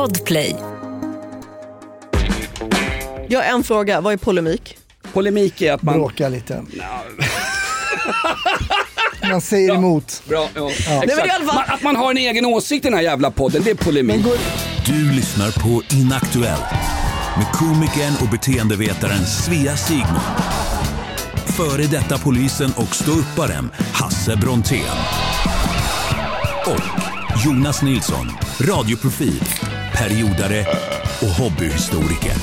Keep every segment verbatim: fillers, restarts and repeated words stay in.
Podplay. Jag har en fråga, vad är polemik? Polemik är att man... Bråkar lite. Man säger ja, emot. Bra, ja. Ja. Exakt. Nej, man, att man har en egen åsikt i den här jävla podden, det är polemik. Går... Du lyssnar på Inaktuellt med komikern och beteendevetaren Svea Sigmund. Före detta polisen och ståupparen Hasse Brontén. Och Jonas Nilsson, radioprofil, periodare och hobbyhistoriker.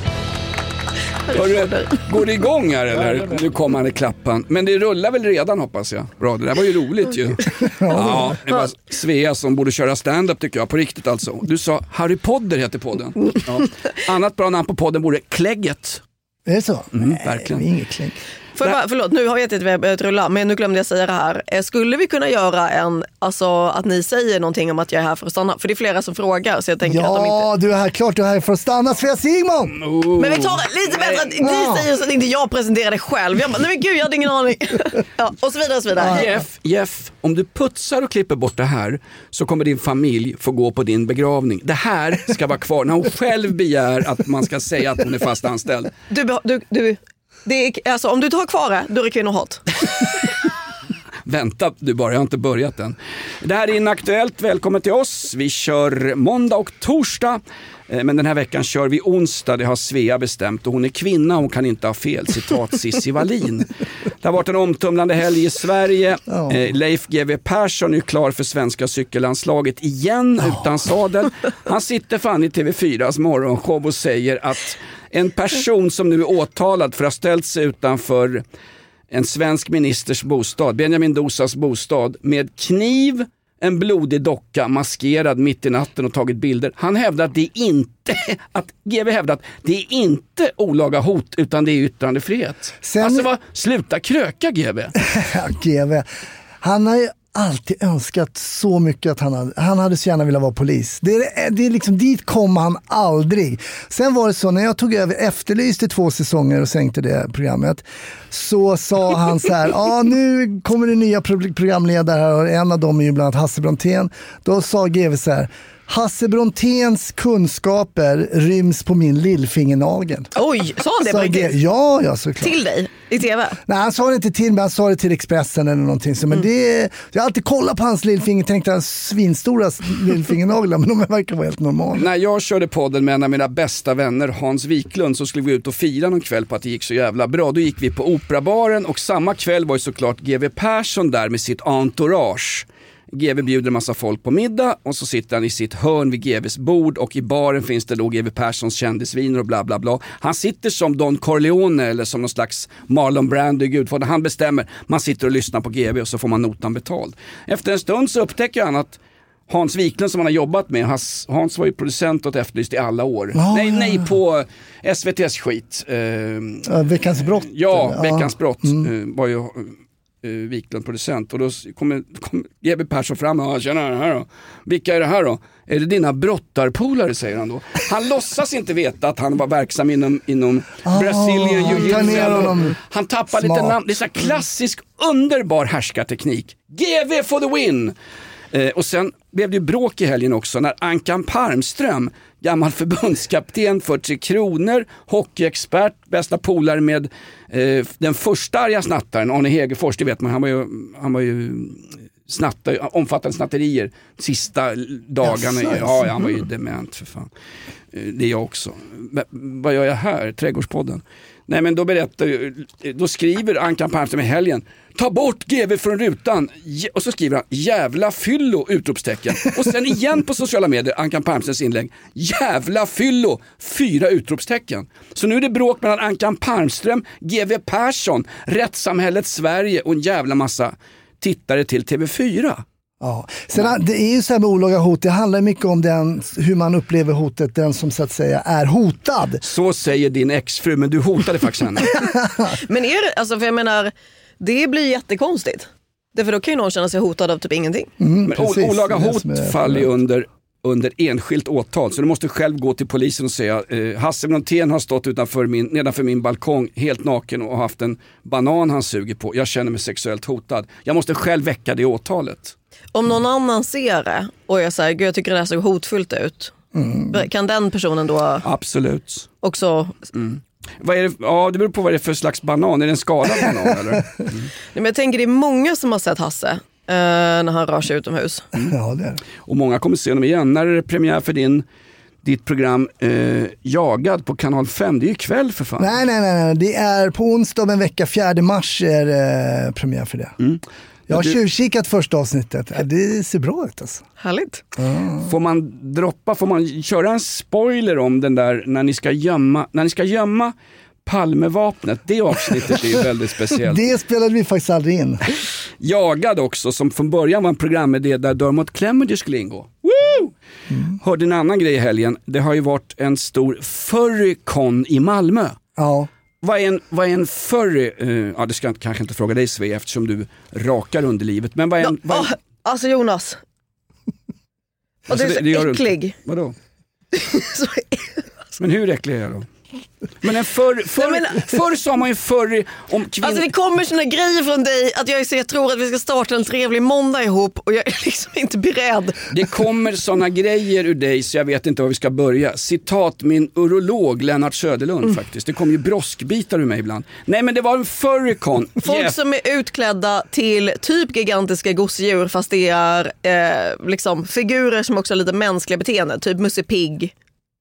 Hörru, går det igång här eller? Nu kommer han i klappan. Men det rullar väl redan, hoppas jag. Bra, det där var ju roligt ju. Ja, det var Svea som borde köra stand-up tycker jag, på riktigt alltså. Du sa Harry Potter heter podden. Ja. Annat bra namn på podden vore Klägget. Är det så? Mm, Nej, verkligen. Det är inget klägg. För, bara, förlåt, nu har jag inte börjat rulla, men nu glömde jag säga det här. Skulle vi kunna göra en, alltså att ni säger någonting om att jag är här för att stanna? För det är flera som frågar, så jag tänker ja, att de inte... Ja, du är här, klart du är här för att stanna, Svea Sigmund! Oh. Men vi tar det lite bättre att ni ja. säger så att inte jag presenterar det själv. Jag bara, nej men gud, jag hade ingen aning. Ja, och så vidare och så vidare. Ja. Jeff, Jeff, om du putsar och klipper bort det här så kommer din familj få gå på din begravning. Det här ska vara kvar när hon själv begär att man ska säga att hon är fast anställd. Du, du, du det är, alltså, om du tar kvar det, då är det kvinnohat. Vänta, du bara, jag har inte börjat än. Det här är Inaktuellt, välkommen till oss. Vi kör måndag och torsdag. Men den här veckan kör vi onsdag, det har Svea bestämt. Och hon är kvinna, hon kan inte ha fel. Citat Cissi Wallin. Det har varit en omtumlande helg i Sverige. Oh. Leif G W Persson är klar för svenska cykellandslaget igen oh. utan sadel. Han sitter fan i T V fyras morgonshow och säger att en person som nu är åtalad för att ha ställt sig utanför en svensk ministers bostad, Benjamin Dosas bostad, med kniv, en blodig docka, maskerad mitt i natten och tagit bilder. Han hävdar att det är inte, att G W hävdar att det är inte olaga hot utan det är yttrandefrihet. Sen... Alltså vad, sluta kröka G W. G W, han har ju alltid önskat så mycket att han hade, han hade så gärna velat vara polis. Det är, det är liksom, dit kom han aldrig. Sen var det så, när jag tog över, efterlyste två säsonger och sänkte det programmet, så sa han så här, ja ah, nu kommer det nya pro- programledare här och en av dem är ju bland annat Hasse Brontén. Då sa G W så här, Hasse Bronténs kunskaper ryms på min lillfingernagel. Oj, sa han det på riktigt? Ja, ja, såklart. Till dig i T V? Nej, han sa det inte till mig, han sa det till Expressen eller någonting. Så, men mm. det, jag har alltid kollat på hans lillfinger, tänkte han svinstora lillfingernaglar, men de verkar vara helt normala. När jag körde podden med en av mina bästa vänner, Hans Wiklund, så skulle vi ut och fira någon kväll på att det gick så jävla bra. Då gick vi på Operabaren och samma kväll var ju såklart G W Persson där med sitt entourage. G W bjuder en massa folk på middag och så sitter han i sitt hörn vid G W:s bord och i baren finns det då G W Perssons kändisviner och bla bla bla. Han sitter som Don Corleone eller som någon slags Marlon Brando i Gudfadern. Han bestämmer, man sitter och lyssnar på G W och så får man notan betald. Efter en stund så upptäcker han att Hans Wiklund som han har jobbat med, Hans, Hans var ju producent och Efterlyst i alla år. Oh, nej, nej, på S V T:s skit. Eh, ja, Veckans brott. Ja, ja. Veckans brott mm. eh, var ju... Uh, Wiklund producent och då kommer kom G W Persson fram och han känner det här då. Vilka är det här då? Är det dina brottarpolare, säger han då. Han låtsas inte veta att han var verksam inom, inom oh, Brazilian Jiu-Jitsu. Han tappar lite namn. Det är så här klassisk underbar härskarteknik. G W for the win! Eh, och sen blev det ju bråk i helgen också när Ankan Palmström, gammal förbundskapten för Tre Kronor, hockeyexpert, bästa polare med eh, den första arga snattaren, Arne Hegerfors, det vet man, han var ju, han var ju snatta, omfattande snatterier sista dagarna. Yes, ja, han var ju dement för fan. Eh, det är jag också. Men, vad gör jag här? Trädgårdspodden. Nej, men då berättar, då skriver Ankan Palmström i helgen, ta bort G W från rutan, och så skriver han jävla fyllo, utropstecken, och sen igen på sociala medier Ankan Palmströms inlägg, jävla fyllo, fyra utropstecken. Så nu är det bråk mellan Ankan Palmström, G W Persson, rättssamhället Sverige och en jävla massa tittare till T V fyra. Ja. Sen, det är ju så här med olaga hot, det handlar mycket om den, hur man upplever hotet, den som så att säga är hotad. Så säger din exfru, men du hotade faktiskt henne. Men är det, alltså för jag menar, det blir jättekonstigt. Därför då kan ju någon känna sig hotad av typ ingenting. Mm, men precis, olaga hot faller ju under, under enskilt åtal. Så du måste själv gå till polisen och säga eh, Hasse Brontén har stått utanför min, nedanför min balkong helt naken och haft en banan han suger på. Jag känner mig sexuellt hotad. Jag måste själv väcka det åtalet. Om någon annan ser det och jag säger, gud jag tycker det här ser hotfullt ut, Mm. Kan den personen då Absolut. också... Mm. Vad är det, ja, det beror på vad det är för slags banan. Är det en skalad banan eller? Mm. Nej, men jag tänker det är många som har sett Hasse eh, när han rör sig utomhus. Mm. Ja, det är det. Och många kommer se honom igen. När är det premiär för din, ditt program eh, Jagad på kanal fem? Det är ju kväll för fan. Nej, nej, nej, nej. Det är på onsdag om en vecka, fjärde mars är eh, premiär för det. Mm. Jag har du... tjuvkikat första avsnittet. Det ser bra ut alltså. Härligt. Mm. Får man droppa, får man köra en spoiler om den där när ni ska gömma, när ni ska gömma Palmevapnet? Det avsnittet är ju väldigt speciellt. Det spelade vi faktiskt aldrig in. Jagad också, som från början var en programidé där Dermot Clemenger skulle ingå. Woo! Mm. Hörde en annan grej i helgen. Det har ju varit en stor furrycon i Malmö. Ja. Vad är en, vad är en furry? Uh, ja, det ska jag kanske inte fråga dig, Sve, eftersom du rakar underlivet. Men vad är en... Vad är en... Oh, alltså Jonas. Och alltså, det är så det, det äcklig. Vadå? så... Men hur äcklig är jag då? Men en förr, förr, Nej, men... förr sa man ju förr om kvinn... Alltså det kommer såna grejer från dig att jag, så jag tror att vi ska starta en trevlig måndag ihop och jag är liksom inte beredd. Det kommer såna grejer ur dig så jag vet inte var vi ska börja. Citat min urolog Lennart Söderlund mm. faktiskt. Det kommer ju broskbitar ur mig ibland. Nej men det var en furrycon. Folk yeah. som är utklädda till typ gigantiska gosedjur fast det är eh, liksom figurer som också har lite mänskliga beteenden. Typ Musse Pigg.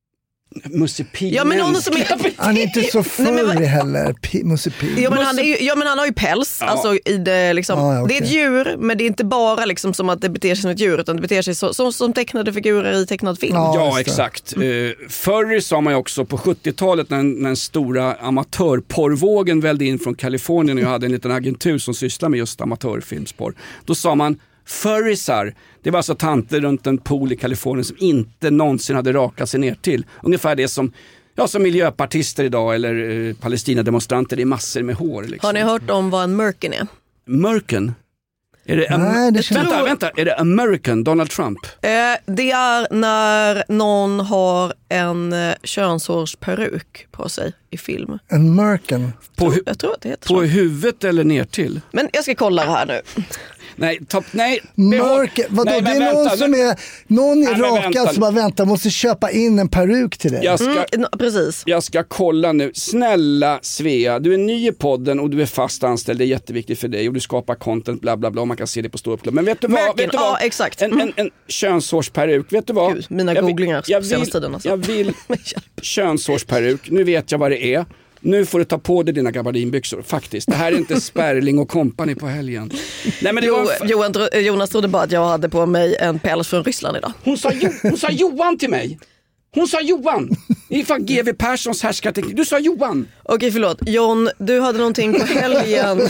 Musse Pigg. Ja, men någon som är... Han är inte så furry heller. P- Musse Pigg. Ja, men han är ju, ja men han har ju päls. Ja. Alltså, i det, liksom, ah, okay. Det är ett djur, men det är inte bara liksom, som att det beter sig som ett djur, utan det beter sig så, som, som tecknade figurer i tecknad film. Ja, ja exakt. Mm. Uh, furry sa man ju också på sjuttiotalet när, när den stora amatörporrvågen välde in från Kalifornien och jag hade en liten agentur som sysslade med just amatörfilmsporr. Då sa man furrisar, det var alltså tanter runt en pool i Kalifornien som inte någonsin hade rakat sig ner till. Ungefär det som, ja, som miljöpartister idag eller eh, Palestina-demonstranter, det är massor med hår. Liksom. Har ni hört om vad en merkin är? Merkin? Är det, am- Nej, det vänta, tror... vänta, är det American Donald Trump? Eh, det är när någon har en eh, könshårsperuk på sig i film. En merkin? På, hu- jag tror att det heter på så. huvudet eller ner till? Men jag ska kolla det här nu. Nej, topp, nej. Mörker, vadå, nej, det är någon vänta, som är, någon är nej, rakad som bara väntar, måste köpa in en peruk till dig. Jag ska, mm, precis. Jag ska kolla nu. Snälla Svea, du är ny i podden och du är fast anställd, det är jätteviktigt för dig och du skapar content, bla bla bla, man kan se det på ståuppklubb. Men vet du vad? Merkin, vet du vad? Ja, exakt. En, en, en könshårsperuk, vet du vad? Gud, mina jag googlingar jag vill, senaste tiden. Alltså. Jag vill könshårsperuk, nu vet jag vad det är. Nu får du ta på dig dina gabardinbyxor, faktiskt. Det här är inte Sperling och company på helgen. Nej, men det jo, var f- Johan, Jonas trodde bara att jag hade på mig en päls från Ryssland idag. Hon sa, jo, hon sa Johan till mig. Hon sa Johan. Det är fan G W Perssons härskarteknik. Du sa Johan. Okej, förlåt. John, du hade någonting på helgen.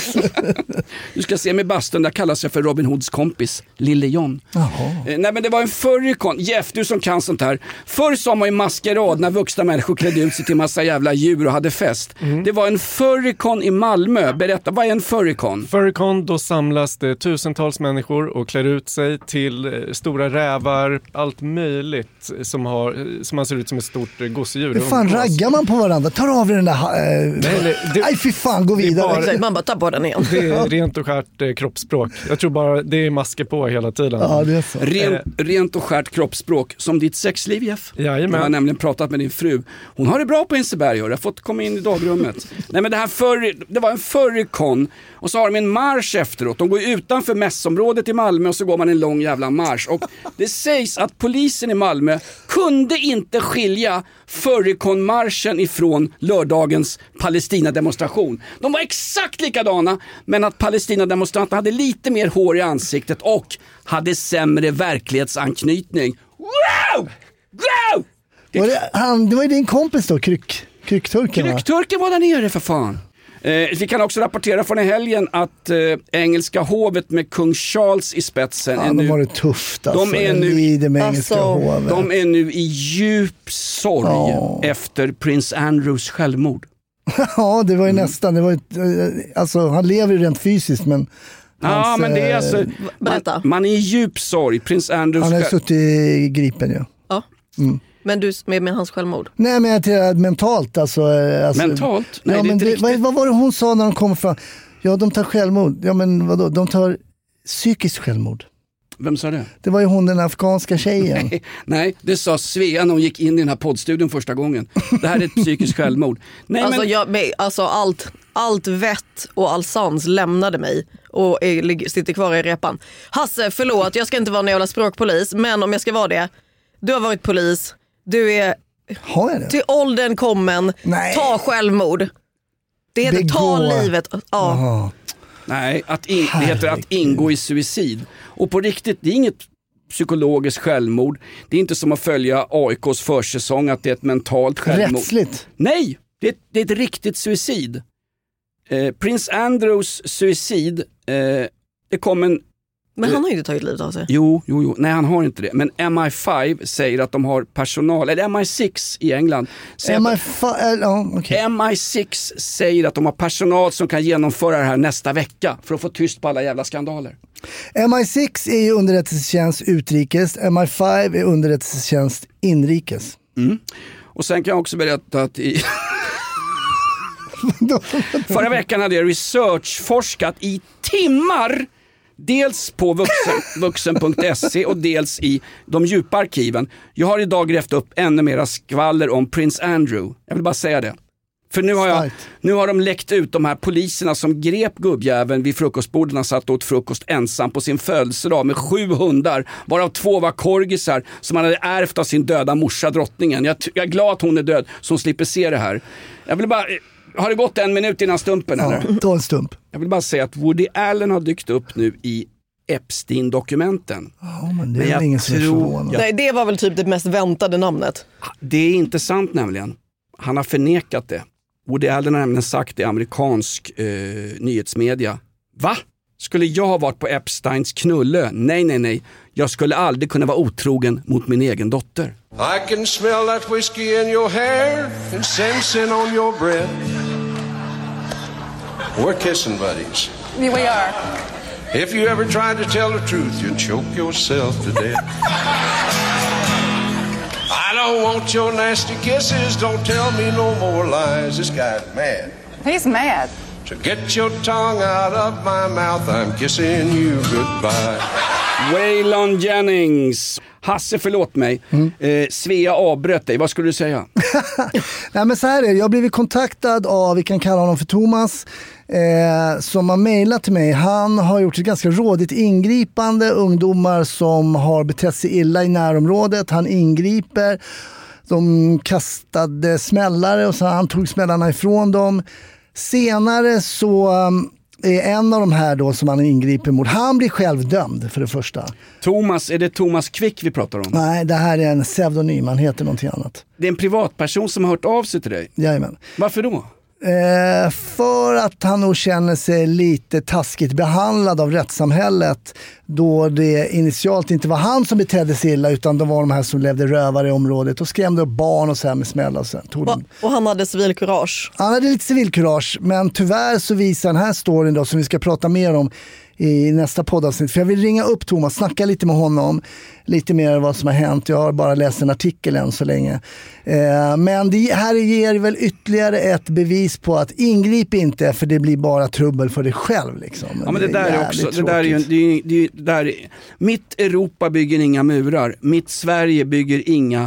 Du ska se med bastun, där kallas jag för Robin Hoods kompis, Lille John. Eh, nej men det var en furrycon. Jeff, du som kan sånt här. Förr sa man ju maskerad när vuxna människor klädde ut sig till massa jävla djur och hade fest. Mm. Det var en furrycon i Malmö. Berätta, vad är en furrycon? Furrycon, då samlas det tusentals människor och klär ut sig till eh, stora rävar, allt möjligt som har... som man ser ut som ett stort gosedjur. Hur fan raggar man på varandra? Tar av den där... Äh, nej, det, aj fy fan, gå vidare. Bara, man bara tar på den igen. Det är rent och skärt eh, kroppsspråk. Jag tror bara det är masker på hela tiden. Ja, det är så. Ren, eh. Rent och skärt kroppsspråk. Som ditt sexliv, Jeff. Jajamän. Jag har nämligen pratat med din fru. Hon har det bra på Inseberg. Jag har fått komma in i dagrummet. Nej men det här furry, det var en furrycon. Och så har de en marsch efteråt. De går utanför mässområdet i Malmö och så går man en lång jävla marsch. Och det sägs att polisen i Malmö kunde inte skilja furrycon-marschen ifrån lördagens Palestina-demonstration. De var exakt likadana, men att Palestina-demonstranterna hade lite mer hår i ansiktet och hade sämre verklighetsanknytning. Wow! Wow! Det, var det, han, det var ju din kompis då, kryck, kryckturken va? Kryckturken var där nere för fan. Eh, vi kan också rapportera från i helgen att eh, engelska hovet med kung Charles i spetsen ja, är de nu, var det tufft alltså. De är nu, med engelska alltså, hovet. De är nu i djup sorg ja. efter prins Andrews självmord. Ja, det var ju mm. nästan. Det var ett, alltså, han lever ju rent fysiskt, men... Ja, hans, men det är alltså... Man, man är i djup sorg. Prins Andrews... Han har själv... suttit i gripen, ja. Ja. Mm. Men du med, med hans självmord? Nej, men jag tror mentalt. Alltså, alltså, mentalt? Nej, ja, det är men inte det, riktigt. vad, vad var det hon sa när de kom fram? Ja, de tar självmord. Ja, men vadå? De tar psykiskt självmord. Vem sa det? Det var ju hon, den afghanska tjejen. Nej, nej, det sa Svea när hon gick in i den här poddstudion första gången. Det här är ett psykiskt självmord. Nej, alltså, men... jag, alltså allt, allt vett och all sans lämnade mig och är, sitter kvar i repan. Hasse, förlåt, jag ska inte vara en jävla språkpolis, men om jag ska vara det, du har varit polis, du är Har jag det? till åldern kommen, Nej. ta självmord. Det heter Begå. ta livet. Ja. Aha. Nej, att in, det heter att ingå i suicid. Och på riktigt, det är inget psykologiskt självmord. Det är inte som att följa A I K:s försäsong att det är ett mentalt självmord. Rättsligt. Nej, det är, det är ett riktigt suicid. Eh, Prince Andrews suicid, eh, det kom en... Men han har ju inte tagit livet av sig. Jo, jo, jo, nej han har inte det. Men M I fem säger att de har personal, eller M I sex i England. M I five, ja, okay. M I sex säger att de har personal som kan genomföra det här nästa vecka för att få tyst på alla jävla skandaler. M I sex är ju underrättelsetjänst utrikes, M I fem är underrättelsetjänst inrikes. Mm. Och sen kan jag också berätta att i... förra veckan hade jag researchforskat i timmar, dels på vuxen, vuxen punkt se och dels i de djupa arkiven. Jag har idag grävt upp ännu mera skvaller om Prince Andrew. Jag vill bara säga det. För nu har, jag, nu har de läckt ut de här poliserna som grep gubbjäveln vid frukostborden och satt åt frukost ensam på sin födelsedag med sju hundar, varav två var korgisar som han hade ärvt av sin döda morsa drottningen. Jag, jag är glad att hon är död så hon slipper se det här. Jag vill bara... Har det gått en minut innan stumpen Ja, eller? ta en stump. Jag vill bara säga att Woody Allen har dykt upp nu i Epstein-dokumenten. Ja, men det är men ingen som är förvånad. Nej, det var väl typ det mest väntade namnet. Det är inte sant nämligen. Han har förnekat det. Woody Allen har nämligen sagt i amerikansk eh, nyhetsmedia. Va? Skulle jag ha varit på Epsteins knulle? Nej, nej, nej. Jag skulle aldrig kunna vara otrogen mot min egen dotter. I can smell that whiskey in your hair and sense on your breath. We're kissing buddies. Yeah, we are. If you ever tried to tell the truth, you'd choke yourself to death. I don't want your nasty kisses. Don't tell me no more lies. This guy's mad. He's mad. So get your tongue out of my mouth. I'm kissing you goodbye. Waylon Jennings. Hasse, förlåt mig. Mm. Eh, Svea avbröt dig. Vad skulle du säga? Nej, men så här är det. Jag har blivit kontaktad av, vi kan kalla honom för Thomas, eh, som har mejlat till mig. Han har gjort ett ganska rådigt ingripande. Ungdomar som har betett sig illa i närområdet. Han ingriper. De kastade smällare och så han tog smällarna ifrån dem. Senare så är en av de här då som han ingriper mot, han blir själv dömd för det första. Thomas, är det Thomas Quick vi pratar om? Nej, det här är en pseudonym, han heter någonting annat. Det är en privatperson som har hört av sig till dig? Jajamän. Varför då? Eh, för att han nog känner sig lite taskigt behandlad av rättssamhället, då det initialt inte var han som betedde sig illa utan det var de här som levde rövare i området och skrämde upp barn och så här med smäll och så. Och, och han hade civilkurage. Han hade lite civilkurage, men tyvärr så visar den här storyn då, som vi ska prata mer om i nästa poddavsnitt. För jag vill ringa upp Thomas, snacka lite med honom, lite mer vad som har hänt. Jag har bara läst en artikel än så länge. Eh, men det här ger väl ytterligare ett bevis på att ingrip inte, för det blir bara trubbel för dig själv. Liksom. Ja, men det, det där är också, det där är ju, det är, det är, det där är, mitt Europa bygger inga murar, mitt Sverige bygger inga,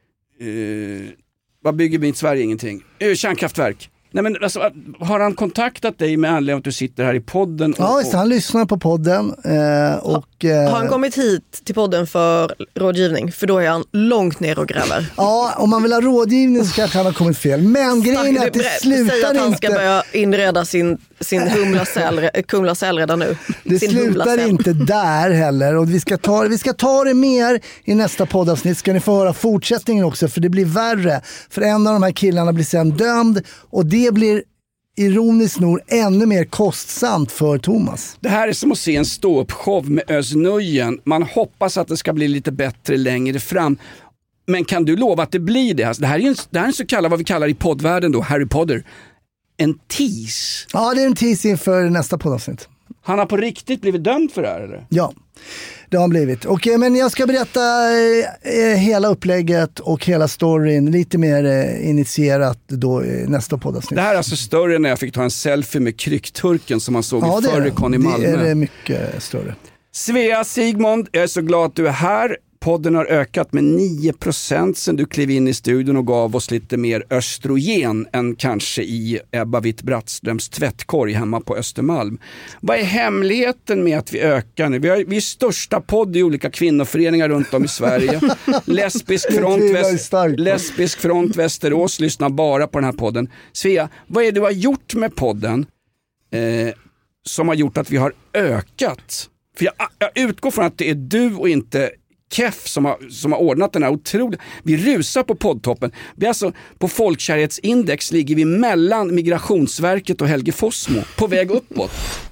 eh, vad bygger mitt Sverige? Ingenting. Eh, kärnkraftverk. Nej, men alltså, har han kontaktat dig med anledning av att du sitter här i podden? Och, ja, just, han lyssnar på podden. Eh, och, eh, har han kommit hit till podden för rådgivning? För då är han långt ner och gräver. Ja, om man vill ha rådgivning så kanske han har kommit fel. Men grejen är att det slutar Säg att han inte... ska börja inreda sin, sin humlacell, kumlacell redan nu. Det sin slutar humlacell. inte där heller. Och vi ska, ta, vi ska ta det mer i nästa poddavsnitt. Ska ni få höra fortsättningen också, för det blir värre. För en av de här killarna blir sen dömd och det blir ironiskt nog ännu mer kostsamt för Thomas. Det här är som att se en ståuppshow med Özz Nujen. Man hoppas att det ska bli lite bättre längre fram. Men kan du lova att det blir det? Alltså, det här är en, det här är en så kallad, vad vi kallar i poddvärlden då, Harry Potter. En tease. Ja, det är en tease inför nästa poddavsnitt. Han har på riktigt blivit dömd för det här, eller? Ja, det har han blivit. Okej, men jag ska berätta eh, hela upplägget och hela storyn lite mer eh, initierat då i nästa poddavsnitt. Det här är alltså större än när jag fick ta en selfie med kryckturken som man såg ja, i Förrekon i Malmö. Ja, det är mycket större. Svea Sigmund, jag är så glad att du är här. Podden har ökat med nio procent sedan du klev in i studion och gav oss lite mer östrogen än kanske i Ebba Witt-Brattströms tvättkorg hemma på Östermalm. Vad är hemligheten med att vi ökar nu? Vi, har, vi är största podd i olika kvinnoföreningar runt om i Sverige. Lesbisk front, väst, Lesbisk front Västerås lyssnar bara på den här podden. Svea, vad är det du har gjort med podden eh, som har gjort att vi har ökat? För jag, jag utgår från att det är du och inte Keff som har, som har ordnat den här otroliga. Vi rusar på poddtoppen. Vi är alltså, på folkkärhetsindex ligger vi mellan Migrationsverket och Helge Fossmo på väg uppåt.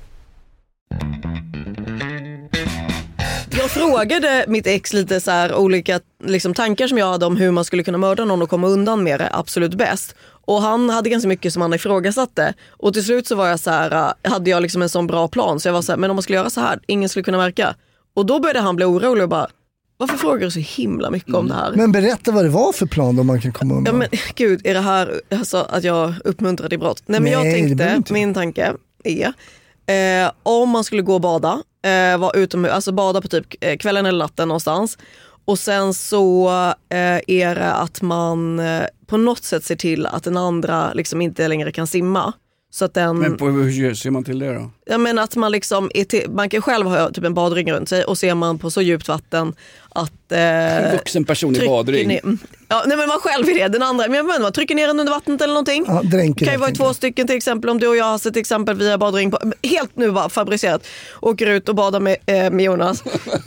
Jag frågade mitt ex lite så här olika liksom, tankar som jag hade om hur man skulle kunna mörda någon och komma undan med det absolut bäst. Och han hade ganska mycket som han ifrågasatte. Och till slut så var jag så här, hade jag liksom en sån bra plan. Så jag var så här, men om man skulle göra så här, ingen skulle kunna märka. Och då började han bli orolig och bara, varför frågar du så himla mycket mm. om det här? Men berätta vad det var för plan då man kan komma undan. Ja men gud, är det här alltså, att jag uppmuntrar till brott? Nej men Nej, jag tänkte, min tanke är, eh, om man skulle gå och bada, eh, vara utomhus, alltså bada på typ kvällen eller natten någonstans. Och sen så eh, är det att man eh, på något sätt ser till att den andra liksom inte längre kan simma. Så att den, men på, hur ser man till det då? Ja, men att man liksom är till, man kan själv ha typ en badring runt sig och ser man på så djupt vatten att eh, en vuxen person i badring. Ner, ja, nej men man själv är det, den andra, men jag menar, man trycker ner den under vattnet eller någonting. Ja, dränker, kan ju vara två stycken till exempel, om du och jag har sett till exempel via badring på, helt nu bara fabricerat, åker ut och badar med, eh, med Jonas.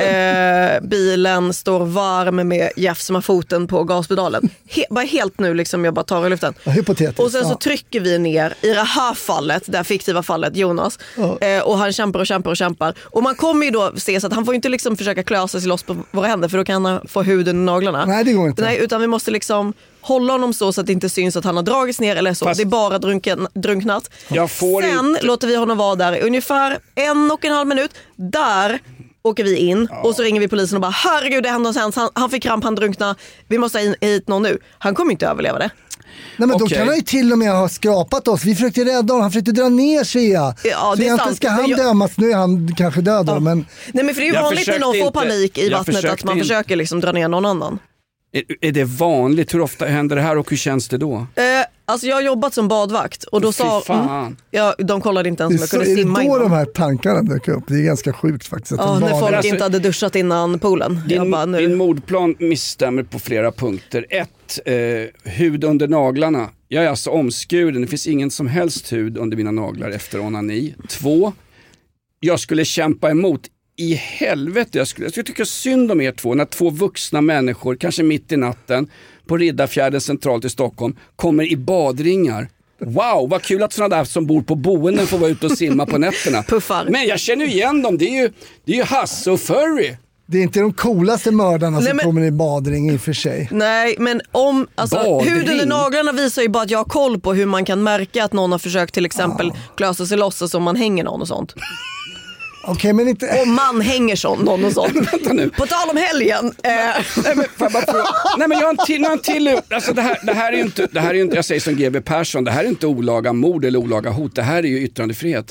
eh, bilen står varm med Jeff som har foten på gaspedalen. He, bara helt nu liksom, jag bara tar i luften. Ja, hypotetiskt. Och sen så ja. trycker vi ner i det här fallet, det här fiktiva fallet, Jonas. Ja. Eh, och han kämpar och kämpar och kämpar. Och man kommer ju då se så att han får inte liksom försöka klösa sig loss på våra händer, för då kan han få huden i naglarna. Nej, det går inte. Nej, utan vi måste liksom hålla honom så, så att det inte syns att han har dragits ner eller så. Fast det är bara drunken, drunknat. Jag får Sen inte... låter vi honom vara där i ungefär en och en halv minut. Där åker vi in ja. och så ringer vi polisen och bara, herregud, det hände oss, han, han fick kramp, han drunkna. Vi måste ha in, hit någon nu. Han kommer inte överleva det. Nej, men okay. Då kan han ju till och med ha skrapat oss. Vi försökte rädda honom, han försökte dra ner sig. Ja, ja så egentligen ska han jag... dömas, nu är han kanske död då, ja. men... Nej, men för det är ju vanligt när någon får panik i vattnet att man inte. försöker liksom dra ner någon annan. Är, är det vanligt? Hur ofta händer det här och hur känns det då? Eh, alltså jag har jobbat som badvakt och då Fy sa mm, ja, de kollade inte ens om jag kunde så, simma innan. Är det då innan. de här tankarna dök upp? Det är ganska sjukt faktiskt. Att ja, när folk alltså, inte hade duschat innan poolen. Din, jag bara, nu. din mordplan misstämmer på flera punkter. Ett, eh, hud under naglarna. Jag är alltså omskuren. Det finns ingen som helst hud under mina naglar efter onani. Två, jag skulle kämpa emot. I helvete, jag skulle, jag skulle tycka synd om er två. När två vuxna människor, kanske mitt i natten, på Riddarfjärden centralt i Stockholm, kommer i badringar. Wow, vad kul att sådana där som bor på boenden får vara ute och simma på nätterna. Puffar. Men jag känner igen dem, det är ju, det är ju Hasse och Furry. Det är inte de coolaste mördarna Nej, som men... kommer i badring i och för sig. Nej, men om alltså, huden i naglarna visar ju bara att jag har koll på hur man kan märka att någon har försökt till exempel ah. klösa sig loss och man hänger någon och sånt. Okay, men inte... Om man hänger sån, någon och sånt. På tal om helgen. Eh. Nej, men, jag bara få... Nej, men jag har en till, en till... Alltså, det, här, det här är ju inte, det här är ju inte, jag säger som G B Persson, det här är inte olaga mord eller olaga hot, det här är ju yttrandefrihet.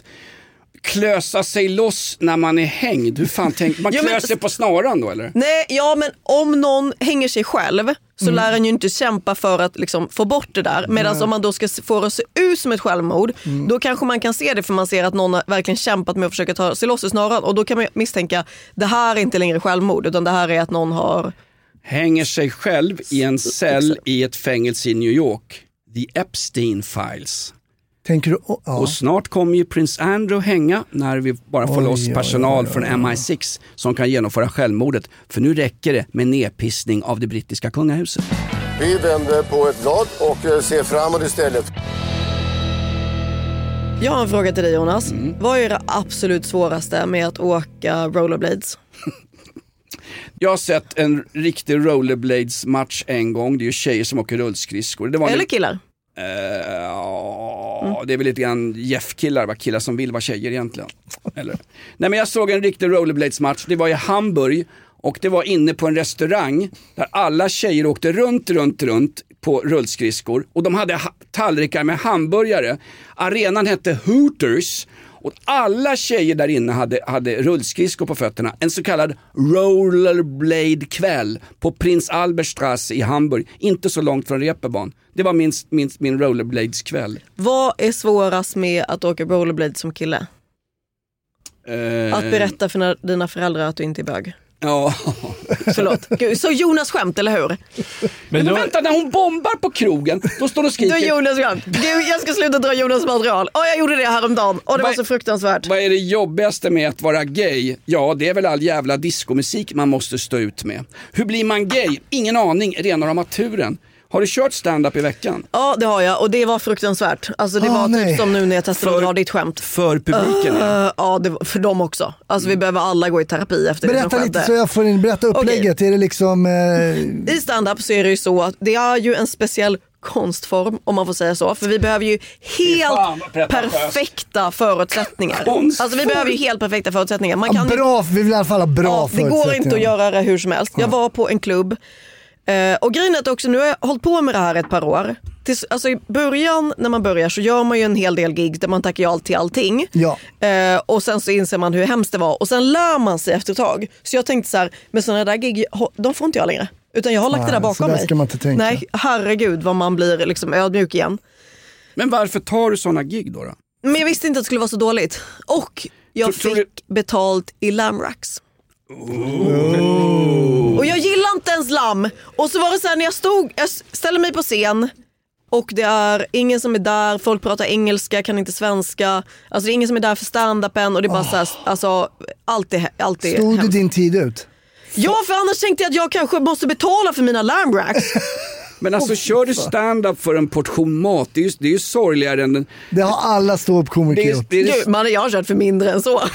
Klösa sig loss när man är hängd. Hur fan tänker man? Ja, klöser sig på snaran då eller? Nej, ja men om någon hänger sig själv så mm. lär han ju inte kämpa för att liksom få bort det där. Medan mm. om man då ska få det se ut som ett självmord, mm. då kanske man kan se det för man ser att någon har verkligen kämpat med att försöka ta sig loss i snaran. Och då kan man misstänka, det här är inte längre självmord utan det här är att någon har... Hänger sig själv i en cell i ett fängelse i New York. The Epstein Files. Tänker du, oh, ja. Och snart kommer ju Prince Andrew hänga när vi bara får oj, loss personal oj, oj, oj, oj. från M I sex som kan genomföra självmordet. För nu räcker det med nedpissning av det brittiska kungahuset. Vi vänder på ett blad och ser framåt istället. Jag har en fråga till dig Jonas. Mm. Vad är det absolut svåraste med att åka rollerblades? Jag har sett en riktig rollerblades-match en gång. Det är ju tjejer som åker rullskridskor. Det var Eller en... killar? Uh, ja, mm. Det är väl lite grann Jeff-killar, va? Killar som vill vara tjejer egentligen. Eller? Nej, men jag såg en riktig rollerblades-match. Det var i Hamburg och det var inne på en restaurang där alla tjejer åkte runt, runt, runt på rullskridskor och de hade ha- tallrikar med hamburgare. Arenan hette Hooters. Och alla tjejer där inne hade, hade rullskridskor på fötterna. En så kallad rollerblade-kväll på Prins Albertstraße i Hamburg. Inte så långt från Reeperbahn. Det var min, min, min rollerblades-kväll. Vad är svårast med att åka rollerblade som kille? Eh... Att berätta för dina föräldrar att du inte är bög. Ja. Förlåt. Gud, så Jonas skämt, eller hur? Men, men jag... vänta, när hon bombar på krogen, då står och skriker. Då Jonas skämt. Gud, jag ska sluta dra Jonas material. Och jag gjorde det häromdagen. Och det Va... var så fruktansvärt. Vad är det jobbigaste med att vara gay? Ja, det är väl all jävla diskomusik man måste stå ut med. Hur blir man gay? Ingen aning, rena amaturen. Har du kört stand-up i veckan? Ja, det har jag. Och det var fruktansvärt. Alltså det oh, var nej. typ som nu när jag testade att dra ditt skämt. För publiken? Uh, ja, ja det var för dem också. Alltså mm. vi behöver alla gå i terapi efter berätta det som lite så jag får in, berätta upplägget. Okay. Är det liksom... Uh... I stand-up så är det ju så att det är ju en speciell konstform, om man får säga så. För vi behöver ju helt fan, perfekta förutsättningar. Konstform. Alltså vi behöver ju helt perfekta förutsättningar. Man kan ja, bra, vi vill i alla fall ha bra ja, förutsättningar. Det går inte att göra det hur som helst. Jag var på en klubb. Uh, och grejen är att också, nu har jag hållit på med det här ett par år. Tills, alltså i början när man börjar så gör man ju en hel del gig där man tackar ja till allting. Ja. Uh, och sen så inser man hur hemskt det var. Och sen lär man sig efter ett tag. Så jag tänkte så här, med sådana där gig, de får inte jag längre. Utan jag har lagt Nej, det där bakom mig. Ska man inte tänka. Nej, herregud vad man blir liksom ödmjuk igen. Men varför tar du sådana gig då? då? Men jag visste inte att det skulle vara så dåligt. Och jag tror, fick tror betalt i lamracks. Oh. Och jag gillar inte ens lamm. Och så var det så här när jag stod, jag ställde mig på scen och det är ingen som är där, folk pratar engelska, kan inte svenska. Alltså det är ingen som är där för stand-upen och det är bara oh. så här, alltså allt är, allt är Stod hemskt. du din tid ut? Ja, för annars tänkte jag att jag kanske måste betala för mina lamracks. Men alltså oh, kör du stand-up för en portion mat, det är ju, det är ju sorgligare än den... Det har alla ståuppkomiker gjort. Gud, man, jag har kört för mindre än så.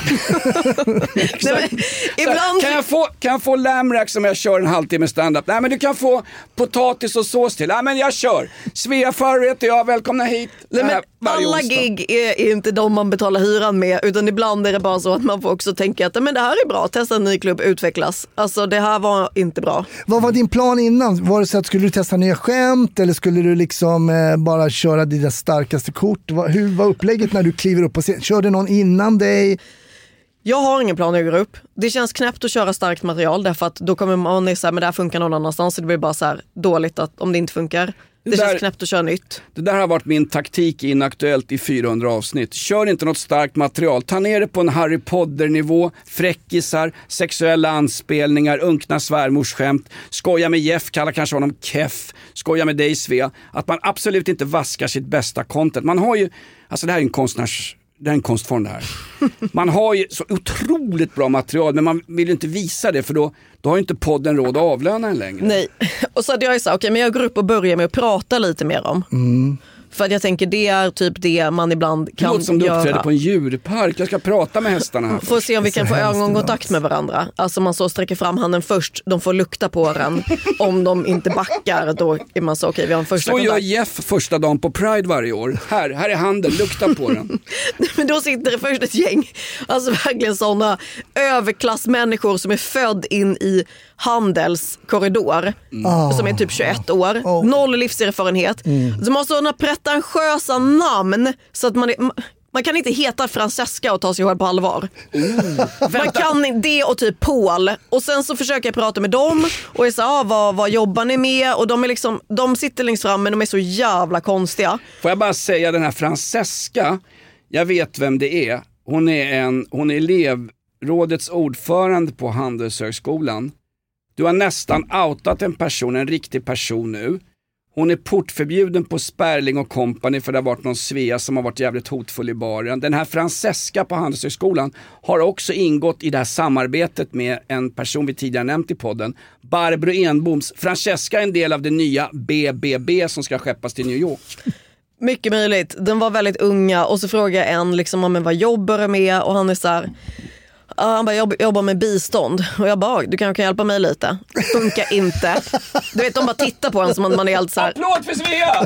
Nej, men, ibland... kan, jag få, kan jag få lamrack som jag kör en halvtimme stand-up? Nej, men du kan få potatis och sås till. Nej, men jag kör. Svea Farr heter jag, välkomna hit. Nej, men alla onsdag. Gig är, är inte de man betalar hyran med, utan ibland är det bara så att man får också tänka att men det här är bra, testa en ny klubb, utvecklas. Alltså det här var inte bra. Vad var din plan innan? Var det så att skulle du testa nya skämt eller skulle du liksom eh, bara köra dina starkaste kort? Hur var upplägget när du kliver upp på scen? Körde någon innan dig? Jag har ingen plan när jag går upp. Det känns knäppt att köra starkt material därför att då kommer man säga men det här funkar någon annanstans så det blir bara så här dåligt att, om det inte funkar. Det, det där, känns knäppt att köra nytt. Det där har varit min taktik inaktuellt i fyrahundra avsnitt. Kör inte något starkt material. Ta ner det på en Harry Potter-nivå. Fräckisar, sexuella anspelningar, unkna svärmorsskämt. Skoja med Jeff, kalla kanske honom Keff. Skoja med dig Svea. Att man absolut inte vaskar sitt bästa content. Man har ju, alltså det här är en konstnärs... Det är en konstform det här. Man har ju så otroligt bra material men man vill ju inte visa det för då, då har ju inte podden råd att avlöna en längre. Nej, och så hade jag ju sagt, okej okay, men jag går upp och börjar med att prata lite mer om. Mm. För att jag tänker det är typ det man ibland kan göra. Det låter som du uppträder på en djurpark. Jag ska prata med hästarna här. Får se om vi kan få ögonkontakt med varandra. Alltså man så sträcker fram handen först. De får lukta på den. Om de inte backar då är man så okej okay, vi har en första så kontakt. Så gör Jeff första dagen på Pride varje år. Här, här är handen, lukta på den. Men då sitter det först ett gäng. Alltså verkligen sådana överklassmänniskor som är född in i Handels korridor. Mm. Som är typ tjugoett år. Oh. Noll livserfarenhet. Mm. Som har sådana pretentiösa namn så att man är, man kan inte heta Francesca och ta sig själv på allvar. Mm. Man kan det och typ Paul. Och sen så försöker jag prata med dem och jag säger ah, vad, vad jobbar ni med? Och de är liksom, de sitter längst fram men de är så jävla konstiga. Får jag bara säga den här Francesca, jag vet vem det är. Hon är en, hon är elevrådets ordförande på Handelshögskolan. Du har nästan outat en person, en riktig person nu. Hon är portförbjuden på Sperling och Company för det har varit någon Svea som har varit jävligt hotfull i baren. Den här Francesca på Handelshögskolan har också ingått i det här samarbetet med en person vi tidigare nämnt i podden. Barbro Enboms. Francesca är en del av det nya B B B som ska skeppas till New York. Mycket möjligt. De var väldigt unga och så frågar jag en liksom, men vad jobbar du med? Och han är så här... Uh, han bara, jag jobbar med bistånd. Och jag bara, du kanske kan hjälpa mig lite. Funkar inte. Du vet, de bara tittar på en som att man är helt så här. Applåd för Svea!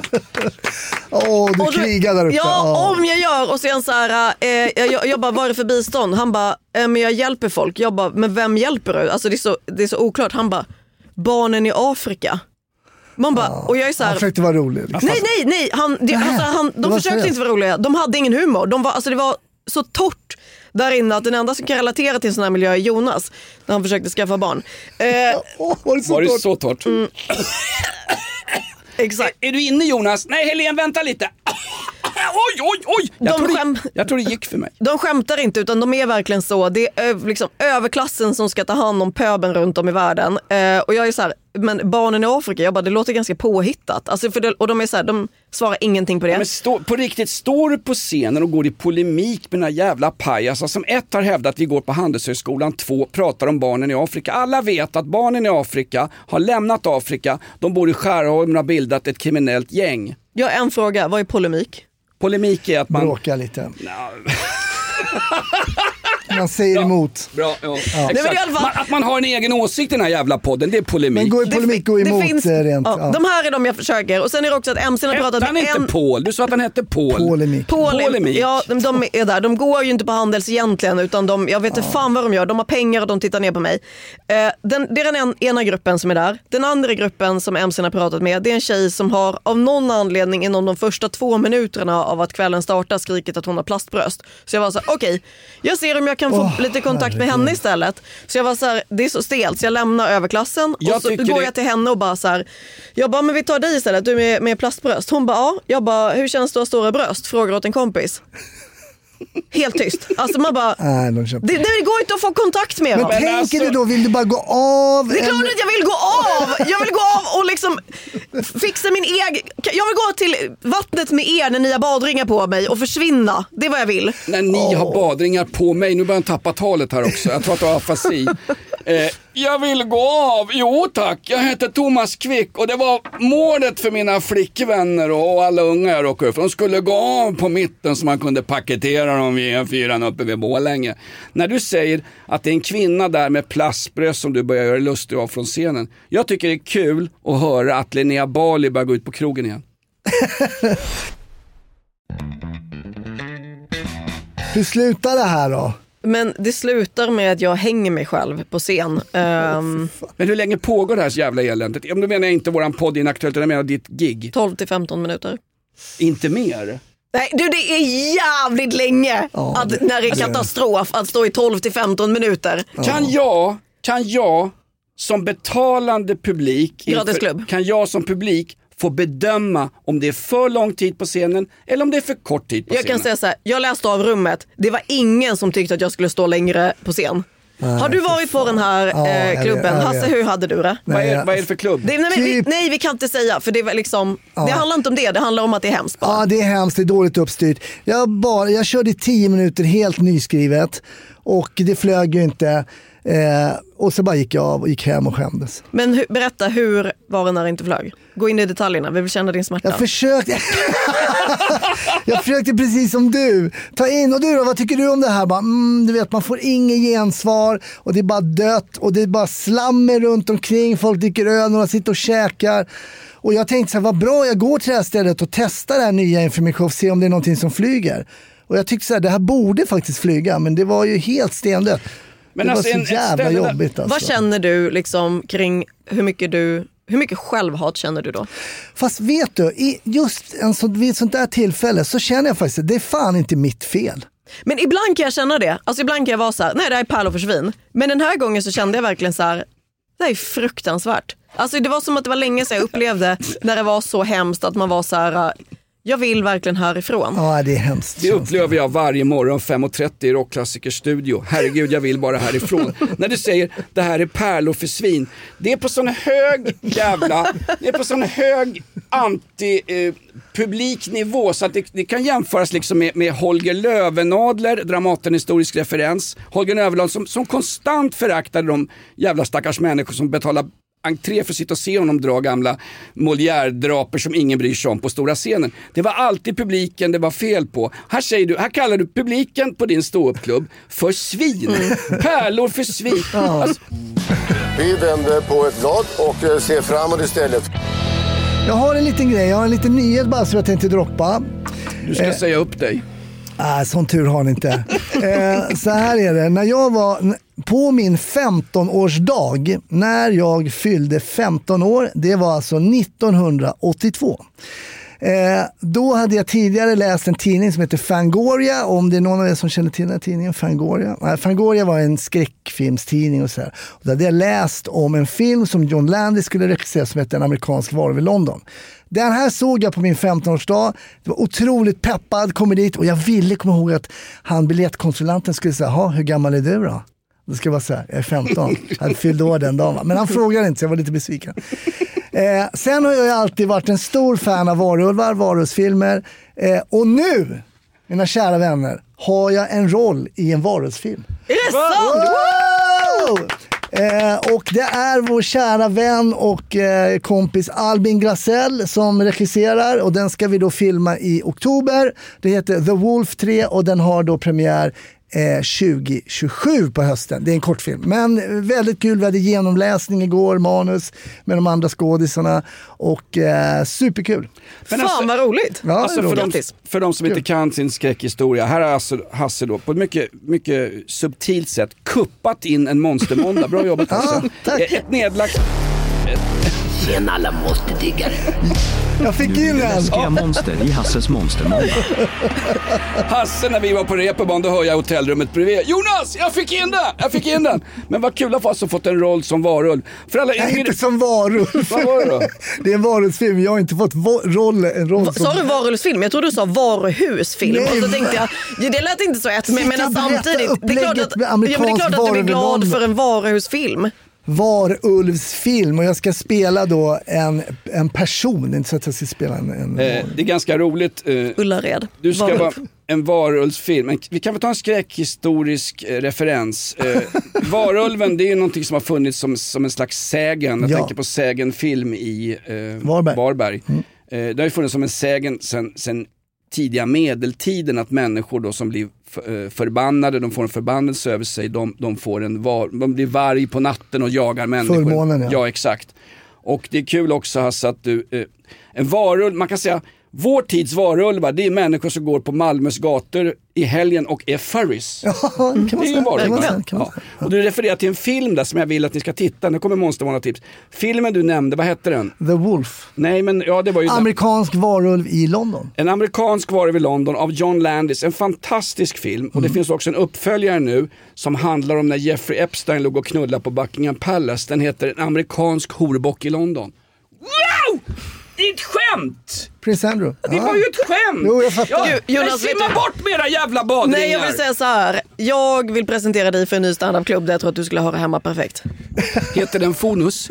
Åh, oh, du krigar där uppe. Ja, oh. om jag gör. Och så är han så här, eh, jag, jag bara, vad är det för bistånd? Han bara, eh, men jag hjälper folk. Jag bara, men vem hjälper du? Alltså det är så, det är så oklart. Han bara, barnen i Afrika. Man bara, oh. Och jag är så här, han försökte vara rolig. Liksom. Nej, nej, nej. Han, det, alltså, han, de försökte seriöst. Inte vara roliga. De hade ingen humor. De var, alltså det var så torrt där inne att den enda som kan relatera till en sån här miljö är Jonas när han försökte skaffa barn. Eh, oh, var det så Var torrt? det så torrt? Mm. Exakt. Är, är du inne Jonas? Nej Helene, vänta lite. Oj, oj, oj! Jag, De tror det, skäm- jag tror det gick för mig. De skämtar inte utan de är verkligen så. Det är ö- liksom överklassen som ska ta hand om pöben runt om i världen. Eh, och jag är så här, men barnen i Afrika, jag bara, det låter ganska påhittat. Alltså för det, och de är så här, de svarar ingenting på det. Men stå, på riktigt, står du på scenen och går i polemik med några jävla pajasar som ett har hävdat att vi går på Handelshögskolan, två pratar om barnen i Afrika. Alla vet att barnen i Afrika har lämnat Afrika, de bor i Skärholmen och har bildat ett kriminellt gäng. Jag har en fråga, vad är polemik? Polemik är att man... Bråka lite. No. Man säger emot. Bra, ja. Nej, men i alla Exakt. fall- Man, att man har en egen åsikt i den här jävla podden, det är polemik. Men gå i polemik, gå emot finns, det rent. ja, Ja. De här är de jag försöker. Och sen är det också att M C har Hette pratat han med inte en... Paul? Du sa att han hette Paul. Polemik. Polemik. Polemik. Ja, de, de är där. De går ju inte på Handels egentligen utan de, jag vet inte fan vad de gör. De har pengar och de tittar ner på mig. Eh, den, det är den en, ena gruppen som är där. Den andra gruppen som M C har pratat med, det är en tjej som har av någon anledning inom de första två minuterna av att kvällen startar skrikit att hon har plastbröst. Så jag var så här, okej, okay, jag ser om jag kan få Oh, lite kontakt med henne istället. Så jag var så här, det är så stelt så jag lämnar överklassen Jag och så tycker går det- jag till henne och bara så här, jag bara, men vi tar dig istället, du med, med plastbröst. Hon bara, ja. Jag bara, hur känns det att ha stora bröst? Frågar åt en kompis. Helt tyst. Alltså man bara, Nej, de köper. det, det går inte att få kontakt med Men dem. tänker alltså- du då, vill du bara gå av? Det är klart eller- att jag vill gå av! Jag vill gå av och liksom fixa min egen... Jag vill gå till vattnet med er när ni har badringar på mig och försvinna. Det är vad jag vill. När ni har badringar på mig, nu börjar jag tappa talet här också. Jag tror att du har afasi. Eh, jag vill gå av, jo tack, jag heter Thomas Quick och det var målet för mina flickvänner och alla unga jag råkade för. De skulle gå av på mitten så man kunde paketera dem vid E fyra uppe vid Borlänge. När du säger att det är en kvinna där med plastbröst som du börjar göra lustig av från scenen. Jag tycker det är kul att höra att Linnea Bali börjar gå ut på krogen igen. Hur slutar det här då? Men det slutar med att jag hänger mig själv på scen. Um, Men hur länge pågår det här jävla eländet? Om du menar jag inte våran podd Inaktuellt, utan jag menar ditt gig. tolv till femton minuter. Inte mer. Nej, du, det är jävligt länge Ja, att, det- när det är katastrof att stå i tolv till femton minuter. Kan jag, kan jag som betalande publik, Gratisklubb. kan jag som publik få bedöma om det är för lång tid på scenen eller om det är för kort tid på Jag scenen? kan säga så här, jag läste av rummet. Det var ingen som tyckte att jag skulle stå längre på scen. Har du varit på den här Ja, eh, jag vet, klubben? jag Hasse, vet. hur hade du det? Vad, är, Nej, vad är det för klubb? Det, nej, men, vi, Typ- nej, vi kan inte säga för det, var liksom, det handlar inte om det, det handlar om att det är hemskt bara. Ja, det är hemskt, det är dåligt uppstyrt. Jag, bara, jag körde tio minuter helt nyskrivet och det flög ju inte. Eh, och så bara gick jag av och gick hem och skämdes. Men hu, berätta, hur var det när det inte flög? Gå in i detaljerna, vi vill känna din smärta. Jag försökte Jag försökte precis som du ta in, och du då, vad tycker du om det här? Bara, mm, du vet, man får ingen gensvar och det är bara dött och det är bara slammer runt omkring, folk dricker öl, några sitter och käkar. Och jag tänkte så här, vad bra, jag går till det här stället och testar det här nya inför mig själv, se om det är någonting som flyger. Och jag tyckte så här, det här borde faktiskt flyga, men det var ju helt stendött. Men det alltså, var så en- ett jävla ställe där- jobbigt alltså. Vad känner du liksom kring hur mycket du hur mycket självhat känner du då? Fast vet du, i just en så, vid ett sånt där tillfälle så känner jag faktiskt att det är fan inte mitt fel. Men ibland kan jag känna det. Alltså ibland kan jag vara så här, nej det här är pärlor för svin. Men den här gången så kände jag verkligen så här, det här är fruktansvärt. Alltså det var som att det var länge sedan jag upplevde när det var så hemskt att man var så här, jag vill verkligen härifrån. Ja, det är hemskt. Det upplever jag varje morgon fem och trettio i Rockklassikers studio. Herregud, jag vill bara härifrån. När du säger, det här är pärlor för svin. Det är på sån hög jävla, det är på sån hög anti-publiknivå eh, så att det, det kan jämföras liksom med, med Holger Löwenadler, Dramaten historisk referens. Holger Löwenadler som, som konstant föraktade de jävla stackars människor som betalar entré för att sitta och se honom dra gamla Molière-draper som ingen bryr sig om på stora scenen. Det var alltid publiken det var fel på. Här säger du, här kallar du publiken på din ståuppklubb för svin. Pärlor för svin. Alltså, Vi vänder på ett blad och eh, ser framåt istället. Jag har en liten grej, jag har en liten nyhet bara som jag tänkte droppa. du ska säga upp dig. Ah, sån tur har ni inte. eh, så här är det, när jag var på min femton-årsdag, när jag fyllde femton år, det var alltså nittonhundraåttiotvå. Eh, då hade jag tidigare läst en tidning som heter Fangoria. Om det är någon av er som känner till den här tidningen, Fangoria. Nej, Fangoria var en skräckfilmstidning och så här. Och då hade jag läst om en film som John Landis skulle regissera som heter En amerikansk varulv i London. Den här såg jag på min femtonårsdag. Det var otroligt peppad, kom dit och jag ville komma ihåg att han biljettkontrollanten skulle säga, ha, hur gammal är du då? Då ska jag vara så här, jag är femton. Jag hade fyllt år den dagen. Men han frågade inte så jag var lite besviken. Eh, sen har jag alltid varit en stor fan av varulvar, varulvsfilmer. Eh, och nu, mina kära vänner, har jag en roll i en varulvsfilm. Är det sant? Wow! Eh, och det är vår kära vän och eh, kompis Albin Grasell som regisserar och den ska vi då filma i oktober. Det heter The Wolf tre och den har då premiär eh, tjugo tjugosju på hösten. Det är en kortfilm men väldigt kul. Vi hade genomläsning igår, manus med de andra skådisarna och eh, superkul. Men Fan alltså, vad roligt. Ja, alltså för, de, för de som inte kan sin skräckhistoria, här har alltså Hasse då på ett mycket, mycket subtilt sätt kuppat in en monstermåndag. Bra jobbat Hasse. Ja, ett nedlagt... Tjena alla monsterdiggare. Jag fick in en. Läskiga monster i Hasses monstermåndag. Hasse, när vi var på Reeperbahn, då hör jag hotellrummet bredvid. Jonas, jag fick in den! Jag fick in den! Men vad kul att få alltså fått en roll som varulv. För alla Nej, inte som varulv. Vad var det då? Det är en varulvsfilm. Jag har inte fått va- roll, en roll som... Sa du varulvsfilm? Jag tror du sa varuhusfilm. Nej, och så tänkte jag, ja, det lät inte så ett. Men, men samtidigt, det är klart att, ja, men det är klart att du är glad för en varuhusfilm. Varulvsfilm och jag ska spela då en, en person, inte så att jag ska spela en... en eh, det är ganska roligt. Eh, Ullared. Du ska Varulv. vara en varulvsfilm. Men vi kan väl ta en skräckhistorisk eh, referens. Eh, Varulven, det är någonting som har funnits som, som en slags sägen. Jag Ja. tänker på sägenfilm i eh, Varberg. Varberg. Mm. Eh, det har ju funnits som en sägen sen, sen tidiga medeltiden att människor då som blir för, förbannade, de får en förbannelse över sig, de, de, får en var, de blir varg på natten och jagar människor. Fullmånen, ja. Ja, exakt. Och det är kul också Hasse att du, eh, en varulv, man kan säga vår tids varulvar, det är människor som går på Malmös gator i helgen och är furries. Ja, kan man Det är ju säga. varulvar. Kan man säga, kan man Ja. säga. Och du refererar till en film där som jag vill att ni ska titta. Nu kommer monstervarna tips. Filmen du nämnde, vad hette den? The Wolf. Nej men ja, det var ju Amerikansk varulv i London. en amerikansk varulv i London av John Landis, en fantastisk film. Och det finns också en uppföljare nu som handlar om när Jeffrey Epstein låg och knullade på Buckingham Palace. Den heter En amerikansk horbock i London. Wow! Det är ett skämt! Prins Andrew. Det var ju ett skämt! Jo, jag fattar. Ja, Jo, Jonas, men vet simma du- bort med era jävla badringar! Nej, jag vill säga så här. Jag vill presentera dig för en ny standupklubb där jag tror att du skulle höra hemma perfekt. Heter den Fonus?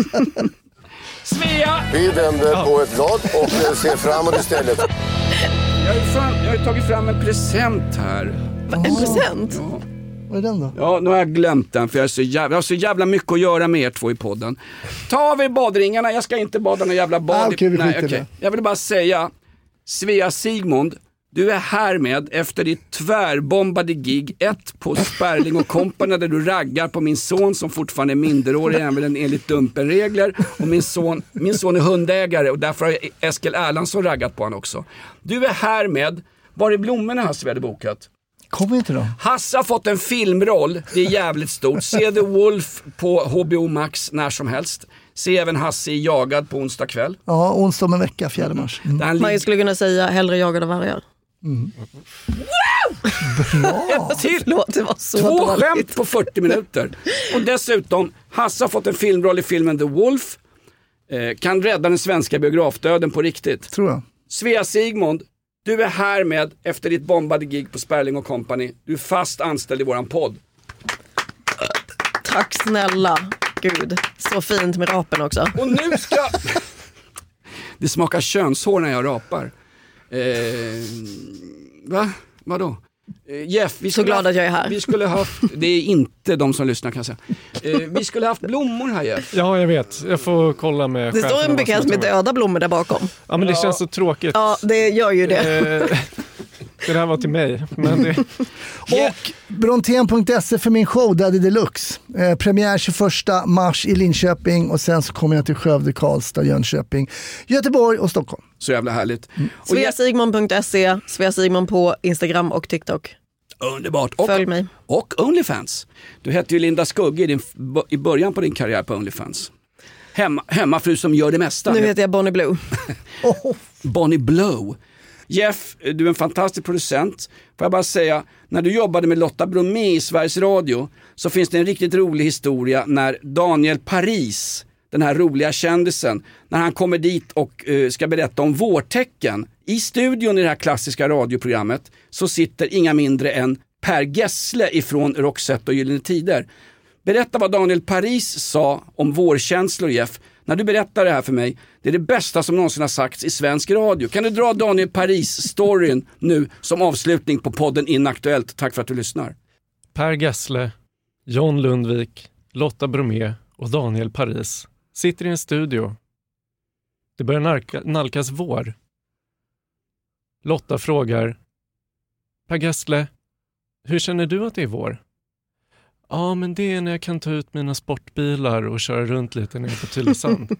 Svea! Vi vänder på ett blad och eh, ser framåt istället. Jag har, ju fan, jag har ju tagit fram en present här. En present? Ja. Vad är den då? Ja, nu har jag glömt den för jag, är så jävla, jag har så jävla mycket att göra med er två i podden. Ta av er badringarna, jag ska inte bada någon jävla bad. Ah, okej, vi Nej, skiter i okej. det. Jag vill bara säga, Svea Sigmund, du är här med efter ditt tvärbombade gig, ett på Sperling och Company där du raggar på min son som fortfarande är minderårig även enligt Dumpenregler, och min son, min son är hundägare och därför har Eskil Erlandsson raggat på han också. Du är här med, var är blommorna Hasse vi hade bokat? Kommer inte då? Hasse har fått en filmroll, det är jävligt stort. Se The Wolf på H B O Max när som helst. Se även Hasse i Jagad på onsdag kväll. Ja, onsdag om en vecka, fjärde mars. Mm. Där han Man ligger skulle kunna säga hellre jagad av vargar. Bra! till Förlåt, det var så två dåligt. skämt på fyrtio minuter. Och dessutom, Hasse har fått en filmroll i filmen The Wolf. Eh, kan rädda den svenska biografdöden på riktigt. Tror jag. Svea Sigmund, du är här med efter ditt bombade gig på Sperling och Company. Du är fast anställd i våran podd. Tack snälla. Gud, så fint med rapen också. Och nu ska... Det smakar könshår när jag rapar. Eh, va? Vadå? Eh, Jeff, vi Så skulle glad haft, att jag är här. Vi skulle haft, det är inte de som lyssnar kan jag säga. Eh, vi skulle haft blommor här Jeff. Ja, jag vet. Jag får kolla med Det chefen står vad en som bukett är med med. döda blommor där bakom. Ja, men det känns så tråkigt. Ja, det gör ju det. Eh, det där var till mig. Men det, Och brontén punkt se för min show Daddy Deluxe. Eh, premiär tjugoförsta mars i Linköping och sen så kommer jag till Skövde, Karlstad, Jönköping, Göteborg och Stockholm. Så jävla härligt. Och Sveasigmon punkt se, Sveasigmon på Instagram och TikTok. underbart. Och, Följ mig. och Onlyfans. Du hette ju Linda Skugge i, din, i början på din karriär på Onlyfans. Hemma, hemmafru som gör det mesta. Nu heter jag Bonnie Blue. Oh, Bonnie Blow. Jeff, du är en fantastisk producent. Får jag bara säga, när du jobbade med Lotta Bromé i Sveriges Radio så finns det en riktigt rolig historia när Daniel Paris, den här roliga kändisen, när han kommer dit och uh, ska berätta om vårtecken. I studion i det här klassiska radioprogrammet så sitter inga mindre än Per Gessle ifrån Roxette och Gyllene Tider. Berätta vad Daniel Paris sa om vårkänslor, Jeff. När du berättar det här för mig, det är det bästa som någonsin har sagts i svensk radio. Kan du dra Daniel Paris-storyn nu som avslutning på podden Inaktuellt? Tack för att du lyssnar. Per Gessle, John Lundvik, Lotta Bromé och Daniel Paris sitter i en studio. Det börjar nalka, nalkas vår. Lotta frågar: Per Gessle, hur känner du att det är vår? Ja, men det är när jag kan ta ut mina sportbilar och köra runt lite nere på Tylösand.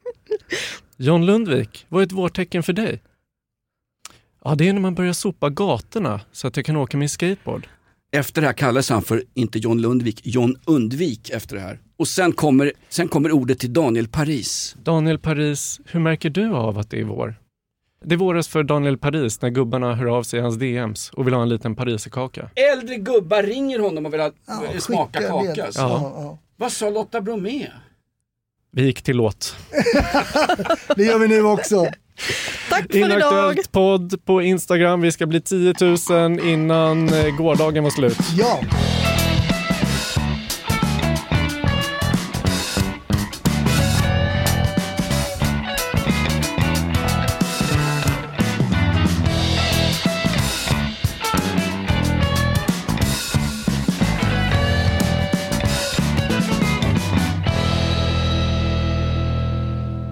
John Lundvik, vad är ett vårtecken för dig? Ja, det är när man börjar sopa gatorna så att jag kan åka min skateboard. Efter det här kallas han för, inte John Lundvik, John Undvik efter det här. Och sen kommer, sen kommer ordet till Daniel Paris. Daniel Paris, hur märker du av att det är vår? Det våras för Daniel Paris när gubbarna hör av sig i hans D M's och vill ha en liten pariserkaka. Äldre gubbar ringer honom och vill ha, ja, smaka kaka. Ja. Ja. Vad sa Lotta Bromé? Vi gick till låt. Det gör vi nu också. Tack för Inaktuellt idag. podd på Instagram. Vi ska bli tio tusen innan gårdagen var slut. Ja.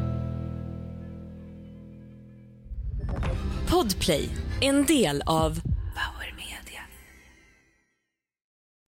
Podplay, en del av